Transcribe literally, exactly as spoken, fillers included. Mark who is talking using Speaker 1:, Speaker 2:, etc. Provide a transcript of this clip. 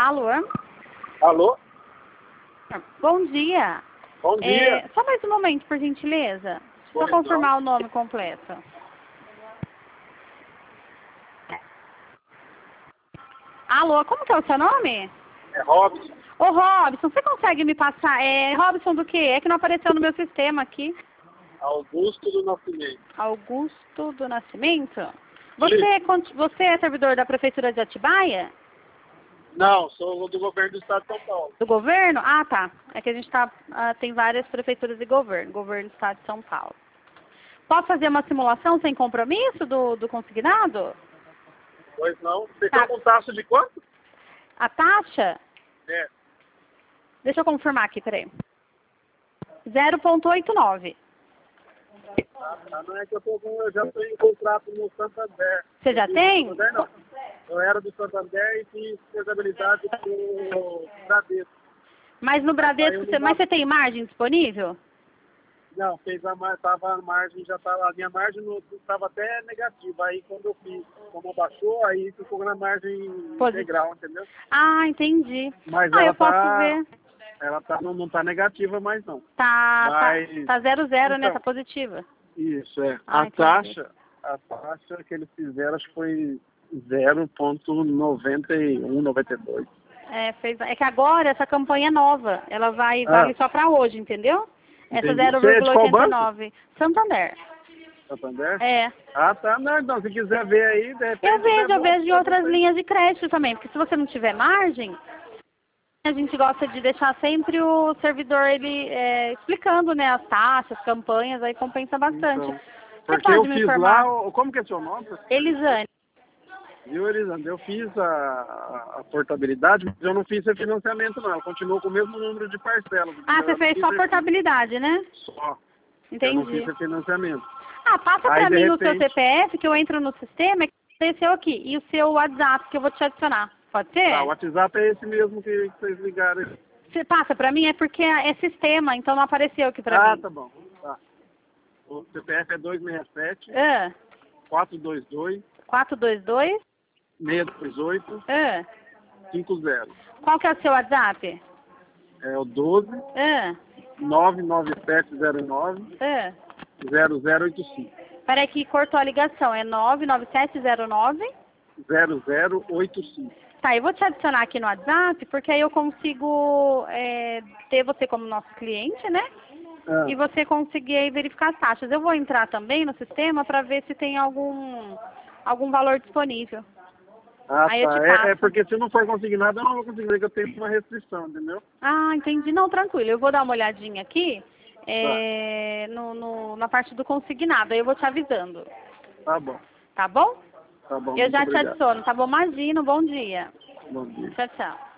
Speaker 1: Alô?
Speaker 2: Alô?
Speaker 1: Bom dia.
Speaker 2: Bom dia.
Speaker 1: É, só mais um momento, por gentileza. Só
Speaker 2: Pois
Speaker 1: confirmar
Speaker 2: não.
Speaker 1: o nome completo. Alô, como que é o seu nome?
Speaker 2: É Robson.
Speaker 1: Ô, Robson, você consegue me passar? É Robson do quê? É que não apareceu no meu sistema aqui.
Speaker 2: Augusto do Nascimento.
Speaker 1: Augusto do Nascimento? Você é, cont- você é servidor da Prefeitura de Atibaia?
Speaker 2: Não, sou do governo do estado de São Paulo.
Speaker 1: Do governo? Ah, tá. É que a gente tá, ah, tem várias prefeituras de governo. Governo do Estado de São Paulo. Posso fazer uma simulação sem compromisso do, do consignado?
Speaker 2: Pois não. Você
Speaker 1: Tá.
Speaker 2: tá com taxa de quanto?
Speaker 1: A taxa?
Speaker 2: É.
Speaker 1: Deixa eu confirmar aqui, peraí. zero vírgula oitenta e nove.
Speaker 2: Ah, tá. Não é que eu, tô com, eu já tenho contrato no Santander.
Speaker 1: Você já
Speaker 2: Eu fiz
Speaker 1: tem?
Speaker 2: no Santander, não. Eu era do Santander e fiz responsabilidade pro Bradesco.
Speaker 1: Mas no Bradesco,
Speaker 2: Aí eu
Speaker 1: você,
Speaker 2: não
Speaker 1: mas
Speaker 2: dava-
Speaker 1: você tem margem disponível?
Speaker 2: Não, fez a, mar- tava a margem, já tava, a minha margem estava até negativa. Aí quando eu fiz, como abaixou, aí ficou na margem
Speaker 1: Posi-
Speaker 2: integral, entendeu?
Speaker 1: Ah, entendi.
Speaker 2: Mas
Speaker 1: Ah,
Speaker 2: ela
Speaker 1: eu posso
Speaker 2: tá,
Speaker 1: ver.
Speaker 2: ela tá, não, não tá negativa mais não.
Speaker 1: Tá,
Speaker 2: Mas,
Speaker 1: tá, tá zero zero, né?
Speaker 2: então,
Speaker 1: Tá positiva.
Speaker 2: isso, é.
Speaker 1: Ah,
Speaker 2: A
Speaker 1: entendi.
Speaker 2: taxa, a taxa que eles fizeram, acho que foi zero vírgula noventa e um, noventa e dois.
Speaker 1: É, fez, é que agora essa campanha é nova. Ela vai,
Speaker 2: Ah,
Speaker 1: vale só pra hoje, entendeu? Essa
Speaker 2: entendi.
Speaker 1: zero
Speaker 2: Você é de
Speaker 1: vírgula
Speaker 2: qual
Speaker 1: oitenta e
Speaker 2: banco?
Speaker 1: nove. Santander.
Speaker 2: Santander?
Speaker 1: É.
Speaker 2: Ah, tá. Não, então, se quiser ver aí, de repente...
Speaker 1: Eu vejo,
Speaker 2: é
Speaker 1: eu
Speaker 2: bom
Speaker 1: vejo de
Speaker 2: pra
Speaker 1: outras
Speaker 2: você.
Speaker 1: linhas de crédito também, porque se você não tiver margem, a gente gosta de deixar sempre o servidor ele é, explicando, né, as taxas, campanhas, aí compensa bastante.
Speaker 2: Então,
Speaker 1: Você
Speaker 2: porque
Speaker 1: pode
Speaker 2: eu
Speaker 1: me
Speaker 2: fiz
Speaker 1: informar?
Speaker 2: lá, o- como que é seu nome?
Speaker 1: Elisane.
Speaker 2: Viu, Elisandro? Eu fiz a, a, a portabilidade, mas eu não fiz refinanciamento, não. Eu continuo com o mesmo número de parcelas.
Speaker 1: Ah,
Speaker 2: Eu
Speaker 1: você
Speaker 2: não
Speaker 1: fez
Speaker 2: fiz
Speaker 1: só
Speaker 2: refi-
Speaker 1: portabilidade, né?
Speaker 2: Só. Eu não fiz
Speaker 1: Entendi.
Speaker 2: refinanciamento.
Speaker 1: Ah, passa
Speaker 2: Aí,
Speaker 1: pra
Speaker 2: de
Speaker 1: mim o seu
Speaker 2: repente,
Speaker 1: C P F, que eu entro no sistema, que apareceu aqui, e o seu WhatsApp, que eu vou te adicionar. Pode
Speaker 2: tá,
Speaker 1: ser?
Speaker 2: o WhatsApp é esse mesmo que, que vocês ligaram aí.
Speaker 1: Você passa pra mim, é porque é sistema, então não apareceu aqui pra
Speaker 2: Ah,
Speaker 1: mim.
Speaker 2: tá bom. Tá. O C P F é dois seis sete,
Speaker 1: Ah,
Speaker 2: quatro dois dois,
Speaker 1: quatro dois dois.
Speaker 2: seis dois oito,
Speaker 1: Ah,
Speaker 2: cinco zero.
Speaker 1: qual que é o seu WhatsApp?
Speaker 2: É o doze,
Speaker 1: Ah,
Speaker 2: nove nove sete zero nove,
Speaker 1: ah.
Speaker 2: zero zero oito cinco.
Speaker 1: Peraí que cortou a ligação, é nove nove sete zero nove.
Speaker 2: zero zero oito cinco.
Speaker 1: Tá, eu vou te adicionar aqui no WhatsApp, porque aí eu consigo é, ter você como nosso cliente, né?
Speaker 2: Ah,
Speaker 1: E você conseguir aí verificar as taxas. Eu vou entrar também no sistema para ver se tem algum, algum valor disponível.
Speaker 2: ah
Speaker 1: Aí eu te
Speaker 2: tá. É, é
Speaker 1: passo.
Speaker 2: porque se não for conseguir nada, eu não vou conseguir ver que eu tenho uma restrição, entendeu?
Speaker 1: Ah, entendi. Não, tranquilo. Eu vou dar uma olhadinha aqui é, no, no- na parte do consignado. Aí eu vou te avisando.
Speaker 2: Tá bom.
Speaker 1: Tá bom?
Speaker 2: Tá bom.
Speaker 1: Eu
Speaker 2: Muito
Speaker 1: já te
Speaker 2: obrigado.
Speaker 1: adiciono. Tá bom? Imagina. Bom dia.
Speaker 2: Bom dia.
Speaker 1: Tchau, tchau.